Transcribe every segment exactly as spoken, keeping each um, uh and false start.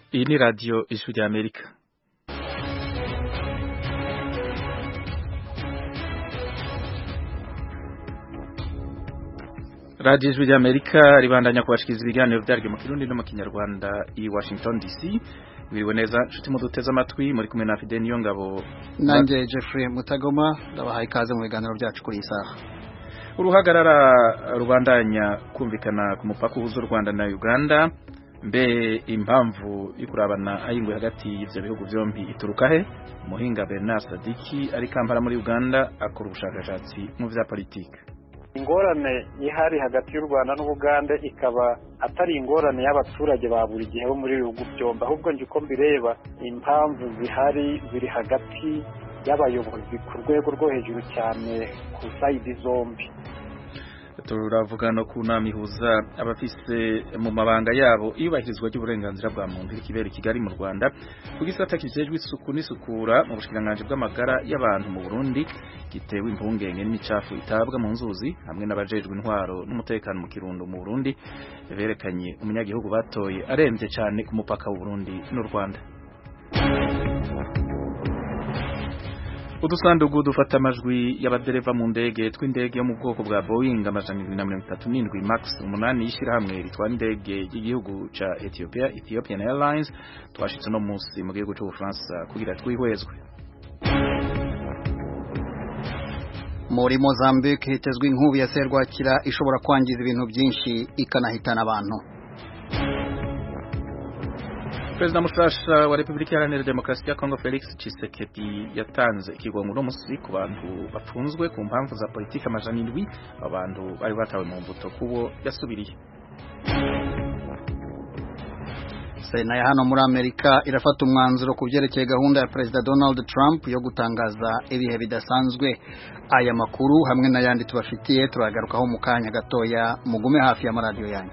Iyi ni radiyo ijwi ry'Amerika. radiyo ijwi ry'Amerika ribandanya kubashikiriza ibiganiro byaryo mu Kirundi no mu Kinyarwanda i Washington D C. Biriwe neza nshuti muduteze amatwi muri kumwe na Fidel Niyongabo nanjye Jeffrey Mutagoma ndabahaye ikaze mu biganiro byacu kuri isaha. Uruhagarara rubandanya kumvikana ku mupaka uhuza u Rwanda na Uganda. Mbe impamvu ikurabana ayingwe hagati y'ivyo bihugu byombi ituruka he? Muhinga Bernard Sadiki ari Kampala muri Uganda akora ubushakashatsi mu vya politike. Ingorane ihari hagati y'u Rwanda n'Ubuganda ikaba atari ingorane y'abaturage ba buri gihe bo muri bihugu byombi, ahubwo nje uko mbireba impamvu zihari ziri hagati y'abayobozi ku rwego rwo hejuru cyane ku side zombi. Turavuga no kunama ihuza abafise mu mabanga yabo iyubahirizwa ry'uburenganzira bwa muntu ikibera Kigali mu Rwanda kugisata kijejwe isuku n'isukura mu bushikiranganje bw'amagara y'abantu mu Burundi gitewe impungenge n'imicafu itabwa mu nzuzi hamwe n'abajejwe intwaro n'umutekano mu Kirundo mu Burundi berekanye umunyagihugu batoye aremvye cyane ku mupaka w'u Burundi n'u Rwanda. Udusandugu dufata amajwi y'abadereva mu ndege tw'indege yo mu bwoko bwa Boeing amajana ibiri na mirongo itatu n'indwi max umunani y'ishirahamwe ritwara indege y'igihugu ca Ethiopia Ethiopian Airlines twashitse no munsi mu gihugu c'Ubufaransa kugira twihwezwe. Muri Mozambique hitezwe inkubi ya serwakira ishobora kwangiza ibintu byinshi ikanahitana abantu. Perezida mushasha wa Republika Iharanira Demokarasi ya Kongo Felix Tshisekedi yatanze ikigongo no musi ku bantu bafunzwe ku mpamvu za politika amajana indwi abantu bari batawe mu mbuto kubo yasubiriye. Sena ya hano muri Amerika irafata umwanzuro ku byerekeye gahunda ya Perezida Donald Trump yo gutangaza ibihe bidasanzwe. Aya makuru hamwe n'ayandi tubafitiye turagarukaho mu kanya gatoya, mugume hafi ya radio yanyu.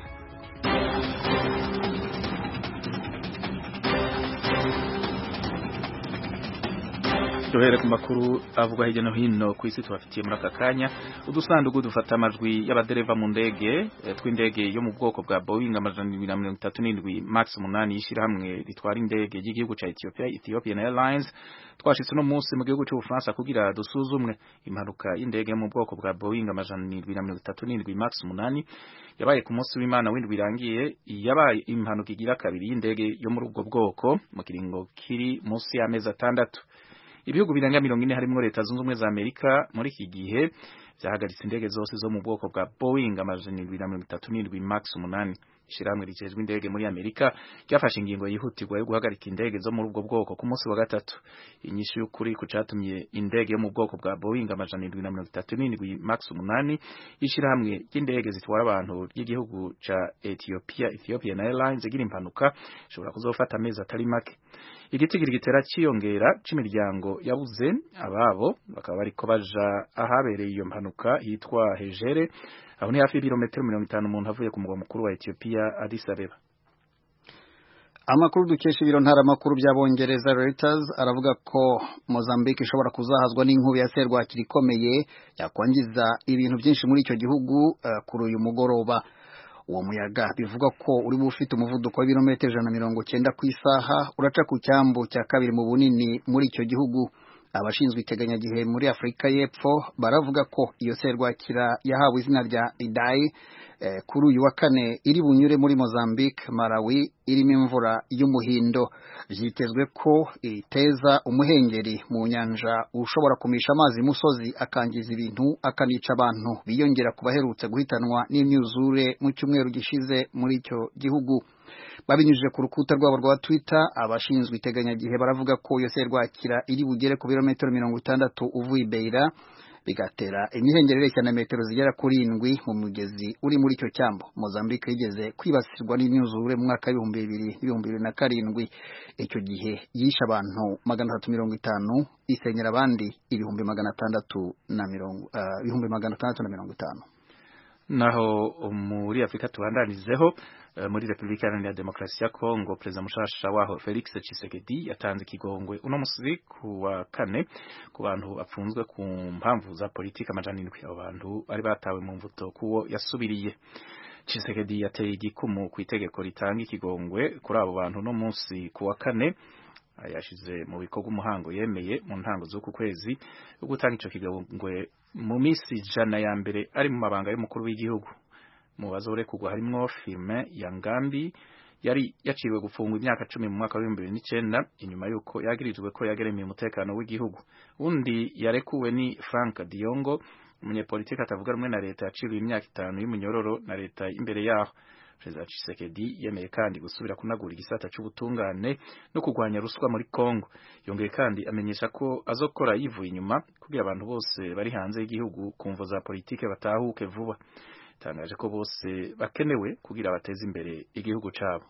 Tuhere ku makuru avuga hirya no hino ku isi tubafitiye muri aka kanya. Udusandugu dufata amajwi y'abadereva mu ndege tw'indege yo mu bwoko bwa Boeing amajana ibiri na mirongo itatu n'indwi max umunani y'ishirahamwe ritwara indege y'igihugu ca Ethiopia Ethiopian Airlines twashitse no munsi mu gihugu c'Ubufaransa kugira dusuzumwe. Impanuka y'indege yo mu bwoko bwa Boeing amajana ibiri na mirongo itatu n'indwi max umunani yabaye ku munsi w'Imana w'indwi irangiye, yabaye impanuka igira kabiri y'indege yo muri ubwo bwoko mu kiringo kiri munsi y'amezi atandatu. Ibihugu birenga mirongo ine harimwo Leta Zunze Ubumwe za Amerika muri iki gihe byahagaritse indege zose zo mu bwoko bwa Boeing amajana ibiri na mirongo itatu n'indwi max umunani. Ishiramwe ricejwe indege muri Amerika ryafashe ingingo yihutirwa yo guhagarika indege zo muri ubwo bwoko ku munsi wa gatatu. Inyishu y'ukuri ku catumye indege yo mu bwoko bwa Boeing amajana ibiri na mirongo itatu n'indwi max umunani ishiramwe ry'indege zitwara abantu ry'igihugu ca Ethiopia Ethiopian Airlines igira impanuka ishobora kuzofata amezi atari make. Igitigiri gitera ciyongera c'imiryango yabuze ababo bakaba bariko baja ahabereye iyo mpanuka hitwa Hejere, aho ni hafi ibirometero mirongo itanu umuntu avuye ku mugwa mukuru wa Ethiopia Addis Abeba. Amakuru dukesha ibiro ntara makuru by'Abongereza Reuters aravuga ko Mozambique ishobora kuzahazwa n'inkubi ya serwakira ikomeye yakwangiza ibintu byinshi muri icyo gihugu uh, kuri uyu mugoroba. Uwo muyaga bivuga ko uri bufite umuvuduko wa ibirometero ijana na mirongo cyenda ku isaha uraca ku cyambu cya kabiri mu bunini muri icyo gihugu. Abashinzwe iteganyagihe muri Afrika y'Epfo baravuga ko iyo serwakira yahawe izina rya Idai eh, kuri uyu wa kane iri bunyure muri Mozambique, Malawi irimo imvura y'umuhindo. Vyitezwe ko iteza umuhengeri mu nyanja ushobora kumisha amazi musozi akangiza ibintu akanica abantu biyongera kubaherutse guhitanwa n'imyuzure mu cyumweru gishize muri icyo gihugu. Babinyujije ku rukuta rwabo rwa Twitter, abashinzwe iteganyagihe baravuga ko iyo serwakira iri bugere ku birometero mirongo itandatu uvuye Beira bigatera imihengerere cyane metero zigera kuri indwi mu mugezi uri muri icyo cyambo. Mozambique yigeze kwibasirwa n'imyuzure mu mwaka w'ibihumbi bibiri n'ibihumbi bibiri na karindwi. Icyo gihe yishe abantu magana atatu mirongo itanu isenyera abandi ibihumbi magana atandatu na mirongo uh, ibihumbi magana atandatu na mirongo itanu. Naho muri Afrika tubandanizeho muri Republika Iharanira Demokarasi ya Kongo Perezida mushasha waho Felix Tshisekedi yatanze ikigongwe uno musi ku wa kane ku bantu bapfunzwe ku mpamvu za politika amajana indwi. Abo bantu bari batawe mu mvuto kuwo yasubiriye. Tshisekedi yateye igikumu ku itegeko ritanga ikigongwe kuri abo bantu no munsi ku wa kane yashize mu bikorwa umuhango yemeye mu ntango z'uku kwezi yo gutanga ico kigongwe mu misi ijana ya mbere ari mu mabanga y'umukuru w'igihugu. Mu bazorekurwa harimwo Firmin Yangambi yari yaciwe gufungwa imyaka cumi mu mwaka wa bibiri n'icenda inyuma yuko yagirijwe ko yageremiye umutekano w'igihugu. Undi yarekuwe ni Frank Diongo, umunyepolitiki atavuga rumwe na leta yaciwe imyaka itanu y'umunyororo na leta imbere yaho. Perezida Tshisekedi yemeye kandi gusubira kunagura igisata c'ubutungane no kugwanya ruswa muri Kongo. Yongeye kandi amenyesha ko azokora yivuye inyuma kugira abantu bose bari hanze y'igihugu kumvo za politike batahuke vuba. Tangaje ko bose bakenewe kugira bateze imbere igihugu cabo.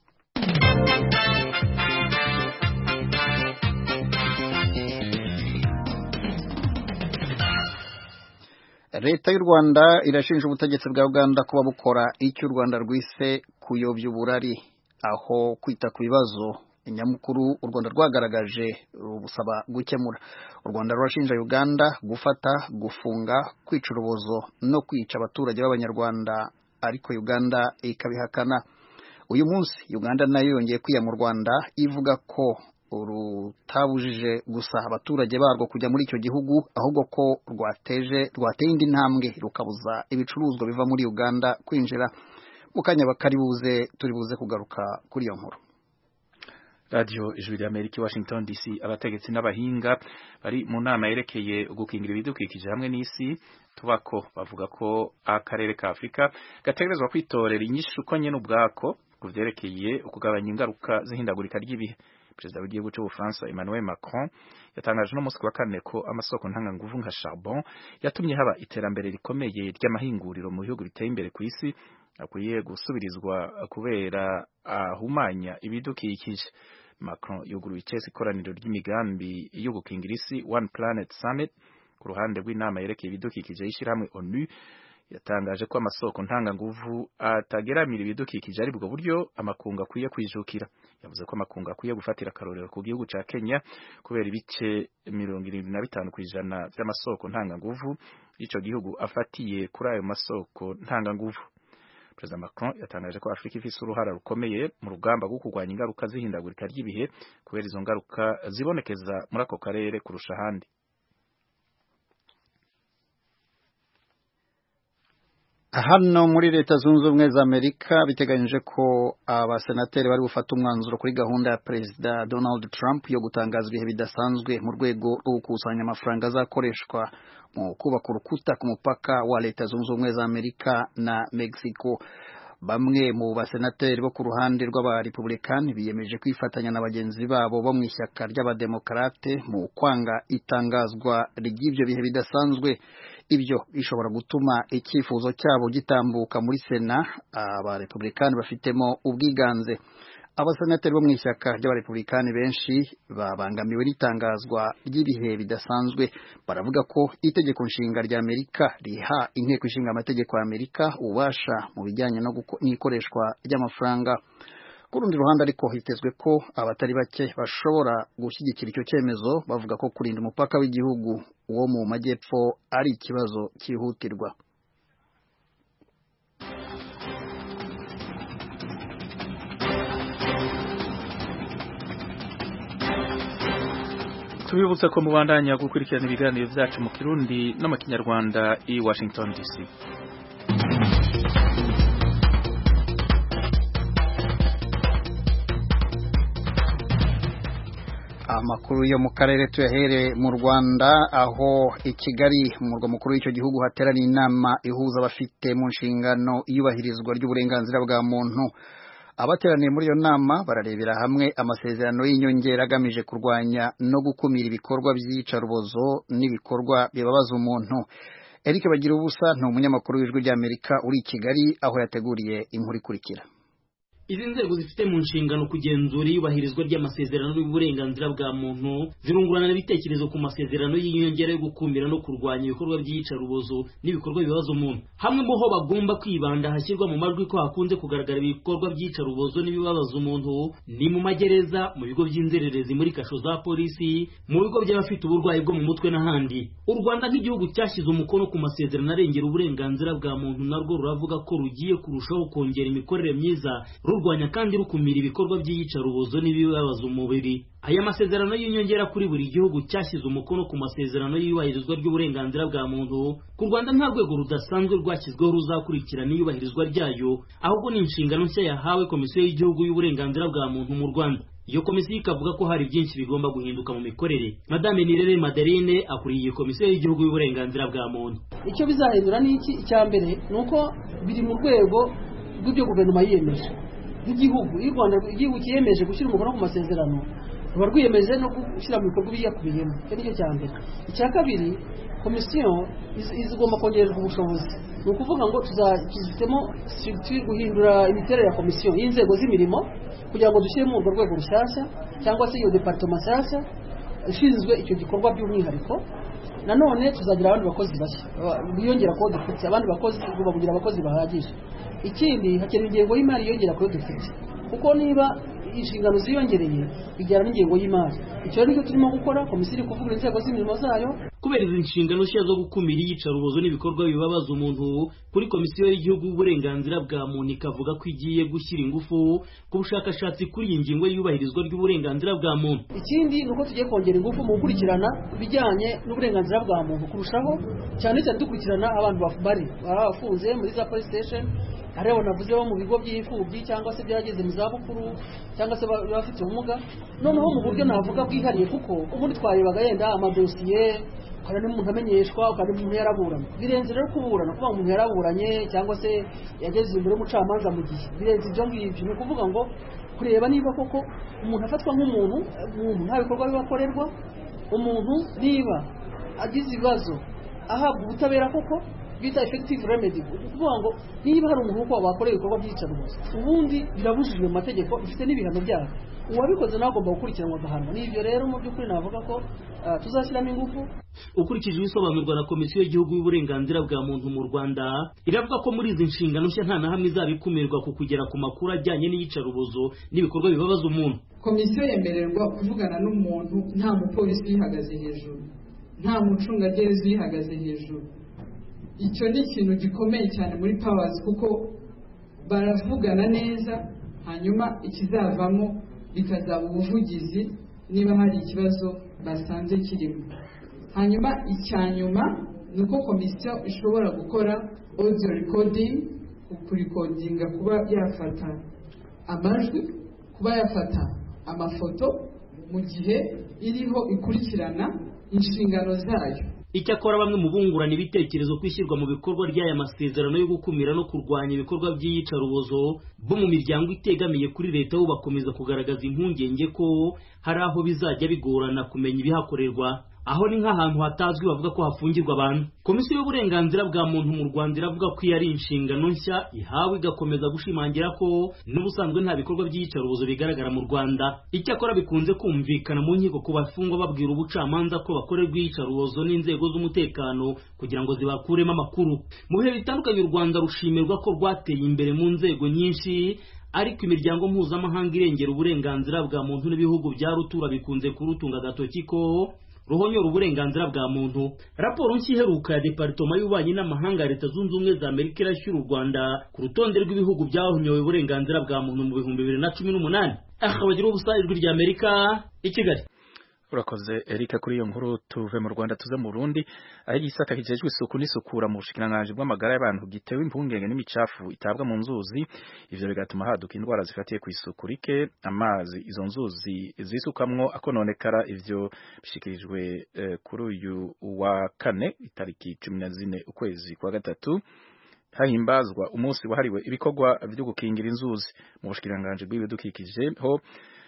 Leta y'u Rwanda irashinja ubutegetsi bwa Uganda kuba bukora icyo u Rwanda rwise kuyobya uburari, aho kwita ku bibazo inyamukuru u Rwanda rwagaragaje rubusaba gukemura. U Rwanda rurashinja Uganda gufata, gufunga, kwica urubozo no kwica abaturage b'Abanyarwanda, ariko Uganda ikabihakana. Uyu munsi Uganda nayo yongeye kwiya mu Rwanda ivuga ko rutabujije gusa abaturage barwo kujya muri icyo gihugu, ahubwo ko rwateje rwateye indi ntambwe rukabuza ibicuruzwa biva muri Uganda kwinjira. Mukanya bakari buze turi buze kugaruka kuri iyo nkuru. Radio Ijwi ry'Amerika Washington D C. Abategetsi n'abahinga bari mu nama yerekeye gukingira ibidukikije hamwe n'isi tubako bavuga ko akarere ka Afrika gategerezwa kwitorera inyishu ko nyene ubwako kuvyerekeye ukugabanya ingaruka z'ihindagurika ry'ibihe. Perezida w'igihugu cy'Ubufaransa Emmanuel Macron yatangaje no musi wa kane ko amasoko ntanga nguvu nka charbon yatumye haba iterambere rikomeye ry'amahinguriro mu bihugu biteye imbere ku isi akwiye gusubirizwa kubera ahumanya ibidukikije. Macron yuguruye icese ikoraniro ry'imigambi yo gukingira isi One Planet Summit ku ruhande rw'inama yerekeye ibidukikije y'ishirahamwe ONU. Yatangaje ko amasoko ntanga nguvu atageramira ibidukikije ari bwo buryo amakunga akwiye kwijukira. Yavuze ko amakunga akwiye gufatira akarorero ku gihugu ca Kenya kubera ibice mirongo irindwi na bitanu kw'ijana by'amasoko ntanga nguvu ico gihugu afatiye kuri ayo masoko ntanga nguvu. Perezida Macron yatangaje ko Afrika ifise uruhara rukomeye mu rugamba rwo kurwanya ingaruka z'ihindagurika ry'ibihe kubera izo ngaruka zibonekeza muri ako karere kurusha ahandi. Hano muri Leta Zunze Ubumwe za Amerika biteganyije ko abasenateri bari gufata umwanzuro kuri gahunda ya Perezida Donald Trump yo gutangaza ibihe bidasanzwe mu rwego rwo gukusanya amafaranga azakoreshwa mu kubaka urukuta ku mupaka wa Leta Zunze Ubumwe za Amerika na Mexico. Bamwe mu basenateri bo ku ruhande rw'abarepublikani biyemeje kwifatanya na bagenzi babo bo mu ishyaka ry'abademokarate mu kwanga itangazwa ry'ibyo bihe bidasanzwe. Ibyo bishobora gutuma icyifuzo cyabo gitambuka muri Sena abarepublikani bafitemo ubwiganze. Abasenateri bo mu ishyaka ry'abarepublikani benshi babangamiwe n'itangazwa ry'ibihe bidasanzwe. Baravuga ko itegeko nshinga rya Amerika riha inteko ishinga amategeko ya Amerika ubasha mu bijyanye no n'ikoreshwa ry'amafaranga. Ku rundi ruhande ariko hitezwe ko abatari bake bashobora gushyigikira icyo cyemezo bavuga ko kurinda umupaka w'igihugu wo mu majyepfo ari ikibazo cyihutirwa. Tubibutsa ko mubandanya gukurikirana ibiganiro byacu mu Kirundi no mu Kinyarwanda i Washington D C. Amakuru yo mu karere tuyahere mu Rwanda, aho i Kigali mu murwa mukuru w'icyo gihugu hateraniye inama ihuza abafite mu nshingano iyubahirizwa ry'uburenganzira bwa muntu. Abateraniye muri iyo nama bararebera hamwe amasezerano y'inyongera agamije kurwanya no gukumira ibikorwa by'iyicarubozo n'ibikorwa bibabaza umuntu. Eric Bagirubusa ni umunyamakuru w'Ijwi ry'Amerika uri i Kigali aho yateguriye inkuru ikurikira. izi nzego zifite mu nshingano kugenzura iyubahirizwa ry'amasezerano y'uburenganzira bwa muntu zirungurana ibitekerezo ku masezerano y'inyongera yo gukumira no kurwanya ibikorwa by'iyicarubozo n'ibikorwa bibaza umuntu. Hamwe mu ho bagomba kwibanda hashyirwa mu majwi ko hakunze kugaragara ibikorwa by'iyicarubozo n'ibibabaza umuntu ni mu magereza, mu bigo by'inzererezi, muri kasho za polisi, mu bigo by'abafite uburwayi bwo mu mutwe n'ahandi. U Rwanda nk'igihugu cyashyize umukono ku masezerano arengera uburenganzira bwa muntu narwo ruravuga ko rugiye kurushaho kongera imikorere myiza rurwanya kandi rukumira ibikorwa by'iyicarubozo n'ibibabaza umubiri. Aya masezerano y'inyongera kuri buri gihugu cyashyize umukono ku masezerano y'iyubahirizwa ry'uburenganzira bwa muntu. Ku Rwanda nta rwego rudasanzwe rwashyizweho ruzakurikirana iyubahirizwa ryayo, ahubwo ni inshingano nshya yahawe Komisiyo y'Igihugu y'Uburenganzira bwa Muntu mu Rwanda. Iyo komisiyo ikavuga ko hari byinshi bigomba guhinduka mu mikorere. Madame Nirere Madeline akuriye Komisiyo y'Igihugu y'Uburenganzira bwa Muntu. Icyo bizahindura ni iki? Icya mbere nuko biri mu rwego rw'ibyo guverinoma yiyemeje nk'igihugu. Iyo u Rwanda igihugu kiyemeje gushyira umukono ku masezerano ruba rwiyemeje no gushyira mu bikorwa ibiyakubiyemo. Icyo nicyo cya mbere. Icya kabiri, komisiyo izigomba kongererwa ubushobozi. Ni ukuvuga ngo tuzafitemo structure guhindura imiterere ya komisiyo y'inzego z'imirimo kugira ngo dushyiremo urwo rwego rushyashya cyangwa se iyo departement nshyashya ishinzwe icyo gikorwa by'umwihariko. Nanone tuzagira abandi bakozi bashya biyongera ko dufite abandi bakozi babugira abakozi bahagije. Ikindi hakenewe ingengo y'imari yongera ko dufite, kuko niba inshingano ziyongereye bijyana n'ingengo y'imari. Icyo nicyo turimo gukora. Komisiyo iri kuvugura inzego z'imirimo zayo kubera izi nshingano nshya zo gukumira iyicarubozo n'ibikorwa bibabaza umuntu. Kuri Komisiyo y'Igihugu y'Uburenganzira bwa Muntu ikavuga ko igiye gushyira ingufu ku bushakashatsi kuri iyi ngingo y'iyubahirizwa ry'uburenganzira bwa muntu. Ikindi nuko tugiye kongera ingufu mu gukurikirana ibijyanye n'uburenganzira bwa muntu kurushaho, cyane cyane dukurikirana abantu bari bafunze muri za police station, ariko navuze bo mu bigo by'imfubyi cyangwa se byageze mu zabukuru cyangwa se bafite ubumuga. Noneho mu buryo navuga bwihariye, kuko ubundi twarebaga yenda amadosiye kandi n'umuntu amenyeshwa kandi umuntu yaraburana. Birenze rero kuburana, kuba umuntu yaraburanye cyangwa se yageze imbere y'umucamanza mu gihe birenze ibyo ngibyo. Ni ukuvuga ngo kureba niba koko umuntu afatwa nk'umuntu umuntu nta bikorwa bibakorerwa, umuntu niba agize ibibazo ahabwa ubutabera koko bita effective remedy. Kuvuga ngo niba hari umuntu uko wakoreye ibikorwa by'iyicarubozo ubundi birabujijwe mu mategeko, bifite n'ibihano byabo, uwabikoze nawe agomba gukurikiranwa agahanwa. N'ibyo rero mu by'ukuri navuga ko uh, tuzashyiramo ingufu. Ukurikije ibisobanurwa na Komisiyo y'Igihugu y'Uburenganzira bwa Muntu mu Rwanda, iravuga ko muri izi nshingano nshya nta na hamwe izabikumirwa ku kugera ku makuru ajyanye n'iyicarubozo n'ibikorwa bibabaza umuntu. Komisiyo yemererwa kuvugana n'umuntu nta mupolisi uyihagaze hejuru, nta mucungagereza uyihagaze hejuru. Icyo ni ikintu gikomeye cyane muri powers, kuko baravugana neza, hanyuma ikizavamo bikazaba ubuvugizi niba hari ikibazo basanze kirimo. Hanyuma icyanyuma ni uko komisiyo ishobora gukora audio recording, kurikodinga, kuba yafata amajwi, kuba yafata amafoto mu gihe iriho ikurikirana inshingano zayo. Icyakora bamwe mu bungurana ibitekerezo kwishyirwa mu bikorwa ry'aya masezerano yo gukumira no kurwanya ibikorwa by'iyicarubozo bo mu miryango itegamiye kuri leta bo bakomeza kugaragaza impungenge ko hari aho bizajya bigorana kumenya ibihakorerwa, aho ni nk'ahantu hatazwi bavuga ko hafungirwa abantu. Komisiyo y'Uburenganzira bwa Muntu mu Rwanda iravuga ko iyo ari inshingano nshya ihawe, igakomeza gushimangira ko n'ubusanzwe nta bikorwa by'iyicarubozo bigaragara mu Rwanda. Icyakora bikunze kumvikana mu nkiko ku bafungwa babwira ubucamanza ko bakorerwa iyicarubozo n'inzego z'umutekano kugira ngo zibakuremo amakuru. Mu bihe bitandukanye u Rwanda rushimirwa ko rwateye imbere mu nzego nyinshi, ariko imiryango mpuzamahanga irengera uburenganzira bwa muntu n'ibihugu bya rutura bikunze kurutunga agatoki ko ruhonyora uburenganzira bwa muntu. Raporo nshya iheruka ya Departement y'Ububanyi n'Amahanga ya Leta Zunze Ubumwe za Amerika irashyira u Rwanda ku rutonde rw'ibihugu byahonyoye uburenganzira bwa muntu mu bihumbi bibiri na cumi n'umunani. Akabagira ubusa ijwi rya Amerika i Kigali. Urakoze Erika kuri iyo nkuru. Tuve mu Rwanda tuze mu Burundi, aho igisata kijejwe isuku n'isukura mu bushikiranganje bw'amagara y'abantu gitewe impungenge n'imicafu itabwa mu nzuzi. Ivyo bigatuma haduka indwara zifatiye ku isuku rike, amazi izo nzuzi zisukamwo akononekara. Ivyo bishikirijwe eh, kuri uyu wa kane itariki cumi na zine ukwezi kwa gatatu hahimbazwa umunsi wahariwe ibikorwa byo gukingira inzuzi. Mu bushikiranganje bw'ibidukikije ho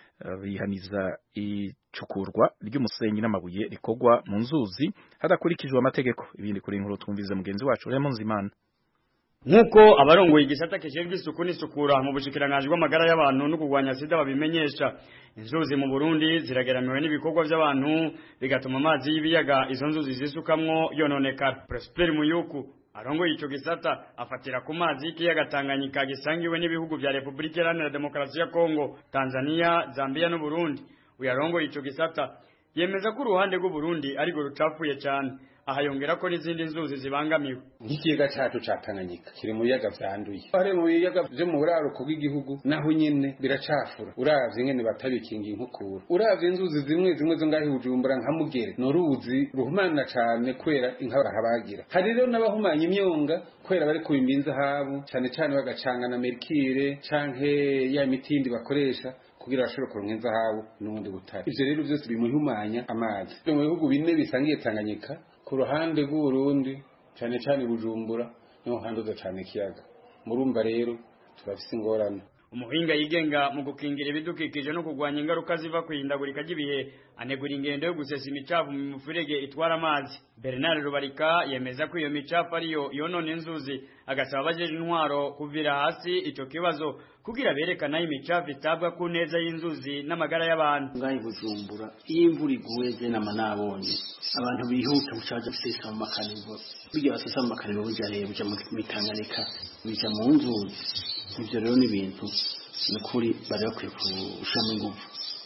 bihaniza icukurwa ry'umusenyi n'amabuye rikorwa mu nzuzi hadakurikijwe amategeko. Ibindi kuri inkuru twumvize mugenzi wacu Raymond Zimana. nkuko abarongoye igisata kijejwe isuku n'isukura mu bushikiranganje bw'amagara y'abantu no kugwanya sida babimenyesha inzuzi mu Burundi zirageramiwe n'ibikorwa by'abantu bigatuma amazi y'ibiyaga izo nzuzi zisukamwo yononekara. Prosper Muyuku arongoye ico gisata afatira ku mazi y'ikiyaga Tanganyika gisangiwe n'ibihugu vya Republika Iharanira Demokarasi ya Kongo, Tanzania, Zambia no Burundi. Uyarongoye ico gisata yemeza ko uruhande rw'u Burundi ari go rucafuye cyane, ahayongera ko n'izindi nzuzi zibangamiwe. Nk'ikiyaga cyacu ca Tanganyika kiri mu biyaga vyanduye, ari mu biyaga byo mu buraruko bw'igihugu naho nyene biracafura. Uravye ngene batabikinga inkukura, uravye inzuzi zimwe zimwe zo ngahi Bujumbura nka Mugere n'uruzi ruhumana cyane kwera inkabara habagira. Hari rero n'abahumanya imyonga kwera bari ku bimbinza habo cyane cyane bagacanga na mercure canke ya mitindi bakoresha kugira bashobore kuronka habo n'ubundi butari. Ivyo rero byose bimuhumanya amazi. Mu bihugu bine bisangiye Tanganyika ku ruhande rw'u Burundi cyane cyane Bujumbura niho handuza cyane kiyaga. Murumva rero turafise ingorane. Umuhinga yigenga mu gukingira ibidukikije no kugwanya ingaruka ziva kwihindagurika ry'ibihe anegura ingendo yo gusesa imicafu mu mufurege itwara amazi. Bernard Rubarika yemeza ko iyo micafu ariyo yonona inzuzi, agasaba abajeje intwaro kuvira hasi ico kibazo kugira berekana imicafu itabwa ku neza y'inzuzi n'amagara y'abantu. Ngahi Bujumbura iyo imvura iguye je nama nabonye abantu bihuta gucaja gusesa mu makanivo, bijya basesa mu makanivo bijya rero bijya mu Tanganyika bijya mu nzuzi. Ivyo rero ni bintu n'ukuri bari bakwiye kushama ingufu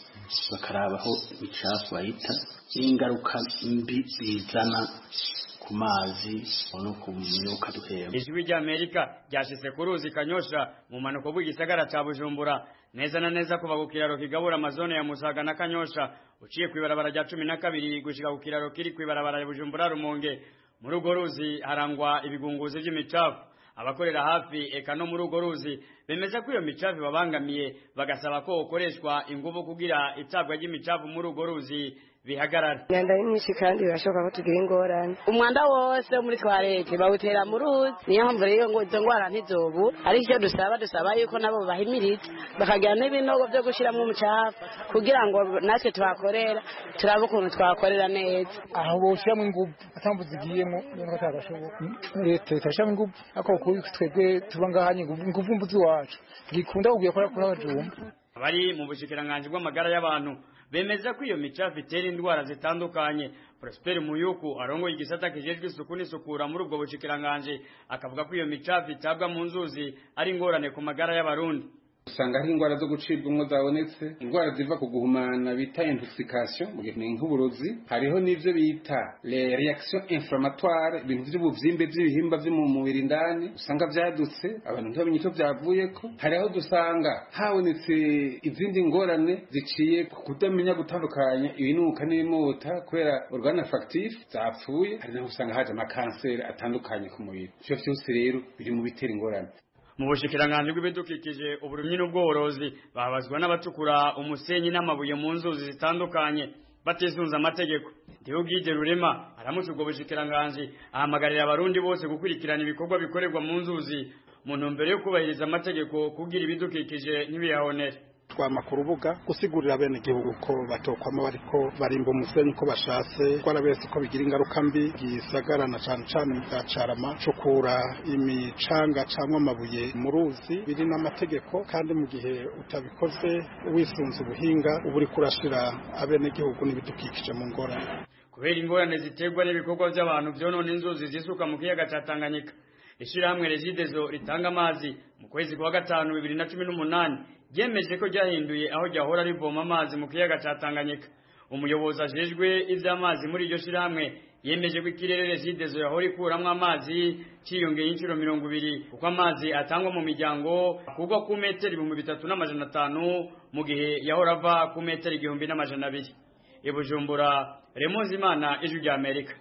bakarabaho imicafu bayita ingaruka mbi bizana ku mazi no ku myuka duhema. Ijwi rya Amerika ryashitse ku ruzi Kanyosha mu manuko bw'igisagara ca Bujumbura, neza na neza kuva ku kiraro kigabura amazone ya Musaga na Kanyosha uciye kwibarabara rya cumi na kabiri gushika ku kiraro kiri kwibarabara ya Bujumbura Rumonge. Muri urwo ruzi harangwa ibigunguzi by'imicafu. Abakorera hafi eka no muri urwo ruzi bemeza ko iyo micafu babangamiye, bagasaba ko ukoreshwa ingufu kugira itabwa ry'imicafu muri urwo ruzi bihagarara. Nyanda nyinshi kandi birashoboka ko tugira ingorane. Umwanda wose muri twarete bawutera mu ruzi, niyo mpamvu rero ngo izo ngwara ntizobu ari cyo dusaba dusaba yuko nabo bahimiriza bakagira n'ibinogo byo gushiramo umucafu kugira ngo natwe tubakorera turabe ukuntu twakorera neza. Aho boshiramo ingufu atambu zigiyemo niyo tagashoboka. Leta itashamo ingufu ako kuri twebwe tuba ngahanye ingufu mbuzi wacu gikunda kugiye kora kuri abajumba. Abari mu bushikiranganje bw'amagara y'abantu bemeza ko iyo micafu itera indwara zitandukanye. Prosper Muyuku arongoye igisata kijejwe isuku n'isukura muri ubwo bushikiranganje akavuga ko iyo micafu itabwa mu nzuzi ari ingorane ku magara y'abarundi. Usanga hari ingwara zo gucibwamwo zabonetse, ingwara ziva ku guhumana bita intoxication mu gihe nk'uburozi, hariho n'ivyo bita les réactions inflammatoires, ibintu by'ubuvyimbe by'ibihimba byo mu mubiri indani usanga vyadutse abantu ntibamenye icyo vyavuyeko. Hariho dusanga habonetse izindi ngorane ziciye ku kudamenya gutandukanya ibinuka n'ibimota kubera organe factif zapfuye. Hari naho usanga haje amakanseri atandukanye ku mubiri. Ivyo vyose rero biri mu bitera ingorane. Mu bushikiranganje bw'ibidukikije uburumyi n'ubworozi babazwa n'abatukura umusenyi n'amabuye mu nzuzi zitandukanye batizunza amategeko. Ndiugije Rurema aramutse ubwo bushikiranganje ahamagarira abarundi bose gukurikirana ibikorwa bikorerwa mu nzuzi mu ntumbero yo kubahiriza amategeko kugira ibidukikije ntibiyahonere. Twama ku rubuga gusigurira bene igihugu ko batokwama bariko barimba umusenyi ko bashatse kwara bese ko bigira ingaruka mbi gisagarana cyane cyane byacarama cukura imicanga cyangwa amabuye mu ruzi biri n'amategeko, kandi mu gihe utabikoze wisunze ubuhinga uburi kurashira abene igihugu n'ibidukikije mu ngorane. Kubera ingorane ziterwa n'ibikorwa by'abantu byonona inzuzi zisuka mu kiyaga ca Tanganyika, ishirahamwe Regideso ritanga amazi mu kwezi kwa gatanu bibiri na cumi n'umunani yemeje ko ryahinduye aho ryahora rivoma amazi mu kiyaga ca Tanganyika. Umuyobozi ajejwe ivy'amazi muri iryo shirahamwe yemeje ko ikirere Regideso yahora ikuramwo amazi ciyongeye inshuro mirongo ibiri kuko amazi atangwa mu miryango kugwa ku metero ibihumbi bitatu n'amajana atanu mu gihe yahora ava ku metero igihumbi n'amajana abiri. I Bujumbura, Remonzi Imana, Ijwi rya Amerika.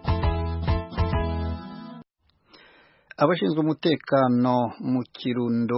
Abashinzwe umutekano mu Kirundo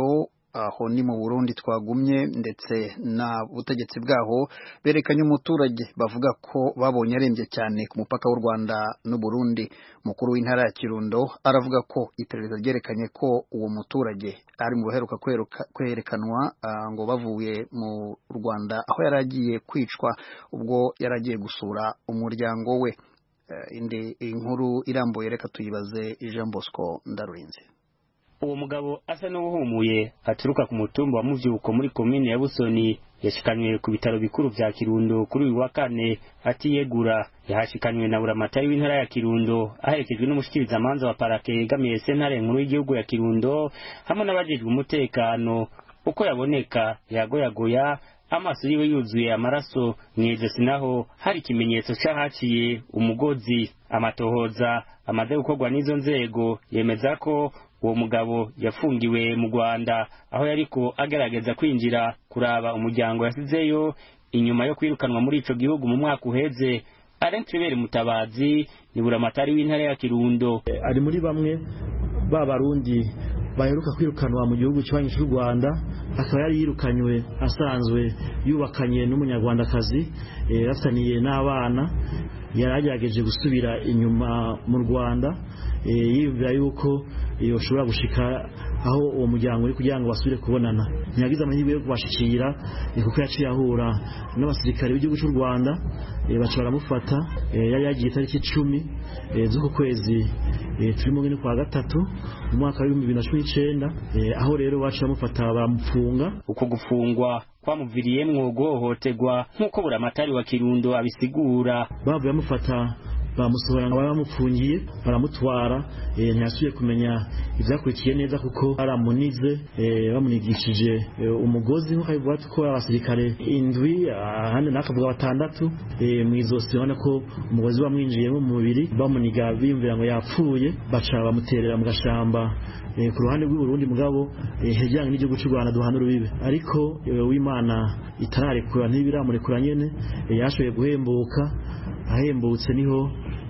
aho ni mu Burundi twagumye ndetse na butegetsi bwaho berekanye umuturage bavuga ko babonye arembye cyane ku mupaka w'u Rwanda n'u Burundi. Mukuru w'intara ya Kirundo aravuga ko iperereza ryerekanye ko uwo muturage ari mu baheruka kwerekanwa uh, ngo bavuye mu Rwanda aho yaragiye kwicwa ubwo yaragiye gusura umuryango we. Uh, indi inkuru irambuye reka tuyibaze Jean Bosco Ndarurinze. Uwo mugabo asa n'uhumuye aturuka ku mutumba wa Muvyuko muri komine ya Busoni yashikanywe ku bitaro bikuru vya Kirundo kuri uyu wa kane atiyegura. Yahashikanywe na buramatari w'intara ya Kirundo aherekejwe n'umushikiriza manza wa parake yegamiye sentare nkuru y'igihugu ya Kirundo hamwe n'abajejwe umutekano. Uko yaboneka yagoyagoya, amaso yiwe yuzuye amaraso, mwizosi naho hari ikimenyetso c'ahaciye umugozi. Amatohoza amaze gukorwa n'izo nzego yemeza ko uwo mugabo yafungiwe mu Rwanda aho yariko agerageza kwinjira kuraba umuryango yasizeyo inyuma yo kwirukanwa muri ico gihugu mu mwaka uheze. Arentribere Mutabazi ni buramatari w'intara ya Kirundo. Ari muri bamwe ba Barundi baheruka kwirukanwa mu gihugu cy'u cy'u Rwanda, akaba yari yirukanywe asanzwe yubakanye n'umunyarwandakazi yafitaniye n'abana. Yaragerageje gusubira inyuma mu Rwanda yibwira yuko yoshobora gushika aho uwo muryango uri kugira ngo basubire kubonana. Nyagize amahirwe yo kubashikira kuko yaciye ahura n'abasirikare b'igihugu cy'u Rwanda baca baramufata. Yari yagiye tariki icumi z'uku kwezi turimo ngene kwa gatatu mu mwaka wa bibiri na cumi n'icenda, aho rero baca bamufata baramfunga. Uko gufungwa kwamuviriyemwo guhohoterwa nk'uko buramatari wa Kirundo abisigura. Bavuye bamufata bamusohora ngo bamufungiye baramutwara, ntiyasubiye kumenya ivyakurikiye neza kuko baramunize bamunigishije umugozi nk'uko bivuga ko abasirikare indwi ahandi nakavuga batandatu mwizosi, ubona ko umugozi wamwinjiyemo mu mubiri bamuniga biyumvira ngo yapfuye, baca bamuterera mu gashamba ku ruhande rw'u Burundi mugabo hejyanye n'igihugu cy'u Rwanda duhana urubibe. Ariko w'Imana itararekura ntibiramurekura nyene yashoboye guhembuka. Ahembutse niho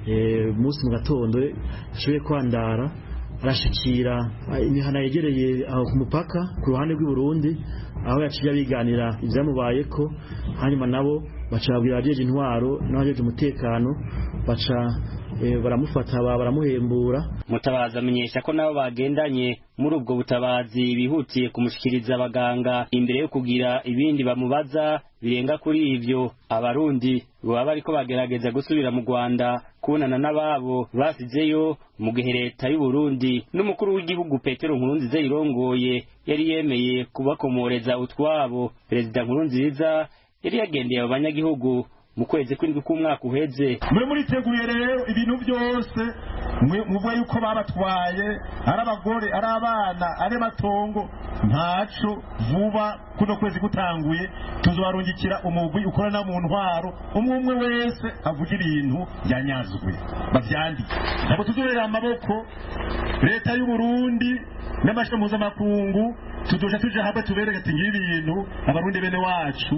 munsi mu gatondo ashoboye kwandara arashikira imihana yegereye aho ku mupaka ku ruhande rw'u Burundi, aho yaciye abiganira ivyamubayeko. Hanyuma nabo baca babwira abajeje intwaro n'abajeje umutekano, baca baramufata baramuhembura. Mutabazi amenyesha ko nabo bagendanye muri ubwo butabazi bihutiye kumushikiriza abaganga imbere yo kugira ibindi bamubaza birenga kuri ivyo. Abarundi baba bariko bagerageza gusubira mu Rwanda kubonana n'ababo basizeyo, mu gihe leta y'u Burundi n'umukuru w'igihugu Petero Nkurunziza yirongoye yari yemeye kubakomoreza utwabo. Perezida Nkurunziza yari yagendeye abanyagihugu mu kwezi kw'indwi k'umwaka uheze. Mwe muriteguye rero ibintu byose muvuga yuko babatwaye ari abagore ari abana ari matongo ntaco vuba kuno kwezi gutanguye tuzobarungikira umugwi ukorana mu ntwaro, umwe umwe wese avuga ibintu yanyazwe bavyandika. Ntabwo tuzorera amaboko. Leta y'u Burundi n'amashami mpuzamakungu tudoja tuja hamwe tubereke ati ngibi ibintu abarundi bene wacu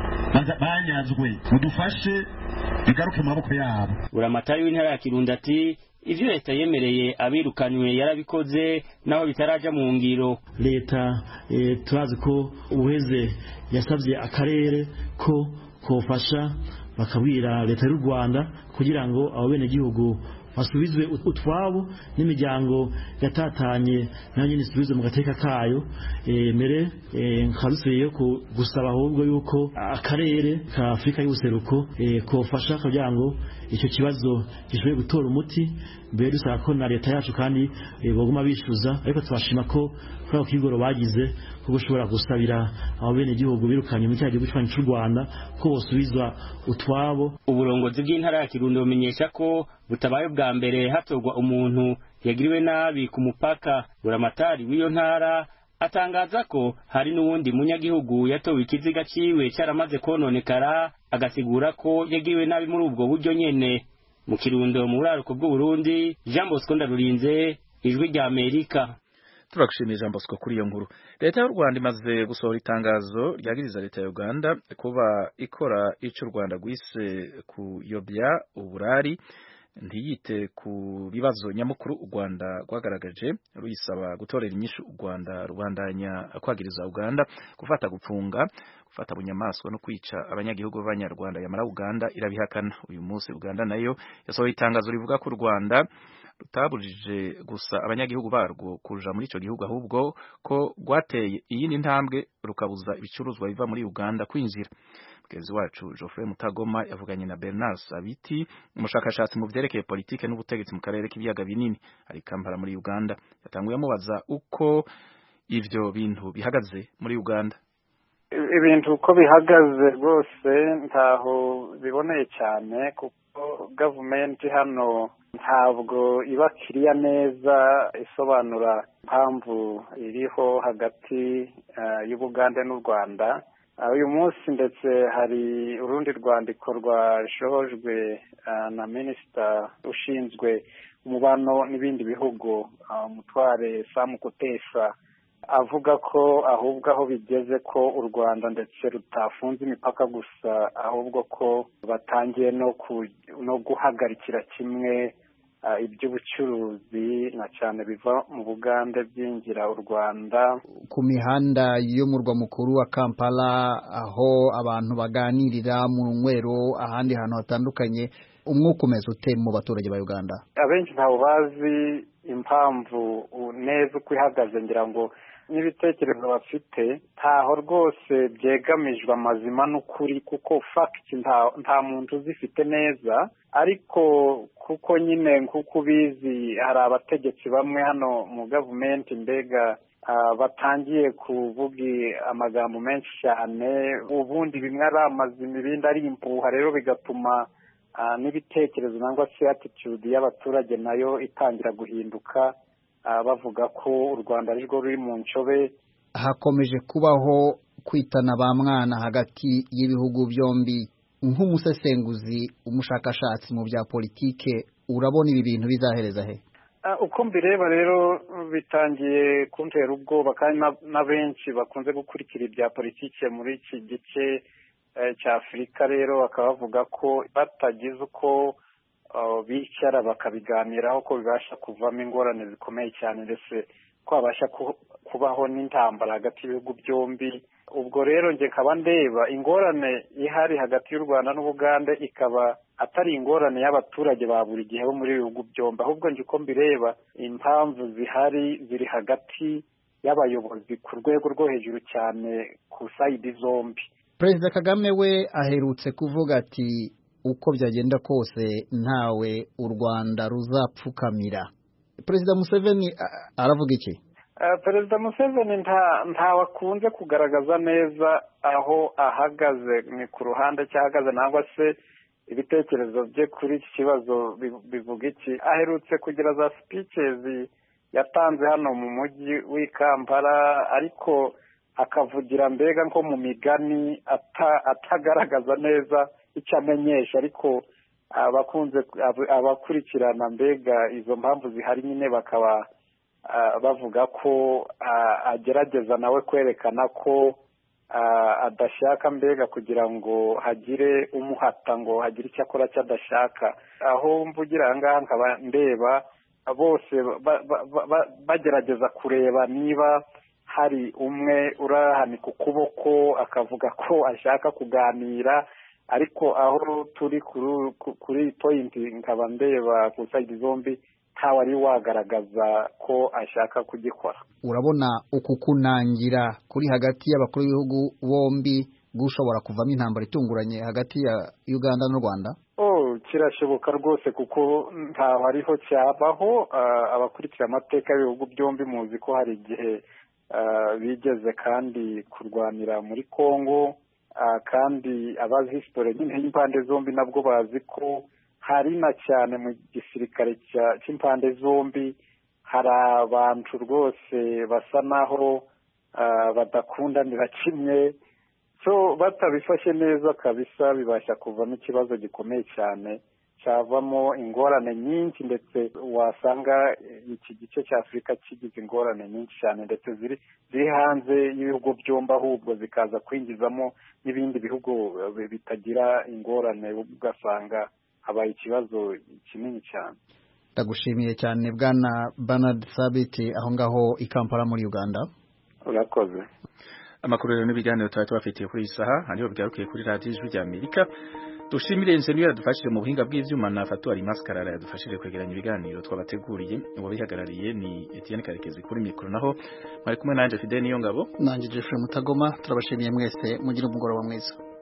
banyazwe, mudufashe bigaruke mu maboko yabo. Buramatari w'intara ya Kirundo ati ivyo leta yemereye abirukanywe yarabikoze naho bitaraja mu ngiro. Leta e, turazi ko ubuheze yasavye akarere ko kofasha bakabwira leta y'u Rwanda kugira ngo abo bene gihugu basubizwe utwabo n'imiryango yatatanye nayo nyine isubizwe mu gateka kayo. E, mere e, nkarusubiyeyo gusaba ahubwo yuko akarere ka Afrika y'ubuseruko e, kofasha kugira ngo icyo kibazo gishobore gutora umuti. Mbere dusaba ko na leta yacu kandi e, baguma bishuza, ariko tubashima ko kuri ako kigoro bagize ko gushobora gusabira abo bene gihugu birukanye mu cyagihugu cy'u Rwanda ko bosubizwa utwabo. Uburongozi bw'intara ya Kirundo bumenyesha ko butabaye bwa mbere hatorwa umuntu yagiriwe nabi ku mupaka. Buramatari w'iyo ntara atangaza ko hari n'uwundi munyagihugu yatowe ikiziga ciwe cyaramaze kononekara, agasigura ko yagiriwe nabi muri ubwo buryo nyene. Mu Kirundo mu buraruko bw'u Burundi, Jean Bosco Ndarurinze, Ijwi rya Amerika. Turagushimiye Jean Bosco kuri iyo nkuru. Leta y'u Rwanda imaze gusohora itangazo ryagiriza leta ya Uganda kuba ikora ico u Rwanda gwise kuyobya uburari ntiyite ku bibazo nyamukuru u Rwanda rwagaragaje ruyisaba gutorera inyishu u Rwanda rubandanya kwagiriza Uganda gufata gupfunga gufata bunyamaswa no kwica abanyagihugu b'abanyarwanda yamara Uganda irabihakana. Uyu munsi Uganda nayo yasohoye itangazo rivuga ko u Rwanda rutabujije gusa abanyagihugu barwo kuja muri ico gihugu ahubwo ko rwateye iyindi ntambwe rukabuza ibicuruzwa biva muri Uganda kwinjira. Mugezi wacu Geoffrey Mutagoma yavuganye na Bernard Sabiti umushakashatsi mu vyerekeye politike n'ubutegetsi mu karere k'ibiyaga binini ari Kampala muri Uganda. Yatanguye amubaza uko ivyo bintu bihagaze muri Uganda. Ibintu uko bihagaze rwose ntaho biboneye cyane kuko government hano ntabwo iba kiriya neza isobanura impamvu iriho hagati uh, y'Ubugande n'u Rwanda. Uh, uyu munsi ndetse hari urundi rwandiko rwashohojwe uh, na minisita ushinzwe umubano n'ibindi bihugu uh, Mutware Sam Kutesa avuga ko ahubwo aho bigeze ko u Rwanda ndetse rutafunze imipaka gusa ahubwo ko batangiye no ku, no guhagarikira kimwe uh, iby'ubucuruzi na cyane biva mu Bugande byinjira u Rwanda ku mihanda y'umurwa mukuru wa Kampala aho abantu baganirira mu nwero ahandi hantu hatandukanye. Umwuka umeze ute mu baturage ba Uganda? Abenshi ntaho bazi impamvu neza uko ihagaze, ngira ngo n'ibitekerezo bafite ntaho rwose byegamijwe amazima n'ukuri kuko fact nta, nta muntu uzifite neza, ariko kuko nyine nk'uko ubizi hari abategetsi bamwe hano mu government mbega Uh, batangiye kuvuga amagambo menshi cyane, ubundi bimwe ari amazima ibindi ari impuha, rero bigatuma uh, n'ibitekerezo nangwa se attitude y'abaturage nayo itangira guhinduka, uh, bavuga ko u Rwanda ari rwo ruri mu ncobe. Hakomeje kubaho kwitana ba mwana hagati y'ibihugu byombi. Nk'umusesenguzi umushakashatsi mu bya politike urabona ibi bintu bizahereza he? Uko mbireba rero bitangiye kuntera ubwoba, kandi na benshi bakunze gukurikira ibya politike muri iki gice cya Afurika rero bakaba bavuga ko batagize uko bicara bakabiganiraho ko bibasha kuvamo ingorane zikomeye cyane, ndetse ko habasha kubaho n'intambara hagati y'ibihugu byombi. Ubwo rero nge nkaba ndeba ingorane ihari hagati y'u Rwanda n'Ubugande ikaba atari ingorane y'abaturage ba buri gihe bo muri ibihugu byombi, ahubwo nje uko mbireba impamvu zihari ziri hagati y'abayobozi ku rwego rwo hejuru cyane ku side zombi. Perezida Kagame we aherutse kuvuga ati uko byagenda kose ntawe u Rwanda ruzapfukamira. Perezida Museveni aravuga iki? Uh, Perezida Museveni nta nta wakunze kugaragaza neza aho ahagaze, ni ku ruhande cyahagaze nangwa se ibitekerezo bye kuri iki kibazo bivuga iki. Aherutse kugira za speeches yatanze hano mu mujyi w'i Kampala, ariko akavugira mbega nko mu migani ata, atagaragaza neza icyo amenyesha, ariko abakunze abakurikirana mbega izo mpamvu zihari nyine bakaba Uh, bavuga ko uh, agerageza nawe kwerekana ko uh, adashaka mbega kugira ngo hagire umuhata ngo hagire icyo akora cyadashaka. Aho mvugira ngaha nkaba ndeba bose ba, ba, ba, bagerageza kureba niba hari umwe urahanika ukuboko akavuga ko ashaka kuganira, ariko aho turi kuri kuri point nkaba ndeba ku side zombi ntawe ari wagaragaza ko ashaka kugikora. Urabona uku kunangira kuri hagati y'abakuru b'ibihugu bombi gushobora kuvamo intambara itunguranye hagati ya Uganda n'u Rwanda? Oh, kirashoboka rwose kuko ntaho ariho cyabaho. Uh, abakurikira amateka y'ibihugu byombi muzi ko hari igihe uh, bigeze kandi kurwanira muri Kongo, uh, kandi abazi history nyine y'impande zombi nabwo bazi ko hari na cyane mu gisirikare cy'impande zombi hari abantu rwose basa naho uh, badakundanira kimwe, so batabifashe neza kabisa bibasha kuvamo ikibazo gikomeye cyane cyavamo ingorane nyinshi, ndetse wasanga iki gice cya Afurika kigize ingorane nyinshi cyane ndetse ziri ziri hanze y'ibihugu byombi, ahubwo zikaza kwinjizamo n'ibindi bihugu bitagira ingorane, ugasanga habaye ikibazo kinini cyane. Ndagushimiye cyane bwana Bernard Sabiti aho ngaho i Kampala muri Uganda. Urakoze. Amakuru rero n'ibiganiro twari tubafitiye kuri isaha hariho byarukiye kuri radio Ijwi rya Amerika. Dushimire engineer yadufashije mu buhinga bw'ivyuma na Fatuari Maskarara yadufashije kwegeranya ibiganiro twabateguriye. Uwo bihagarariye ni Etienne Karekezi kuri mikro naho mwari kumwe nanje Fidel Niyongabo nanje Jeffrey Mutagoma. Turabashimiye mwese mugira umugoroba mwiza.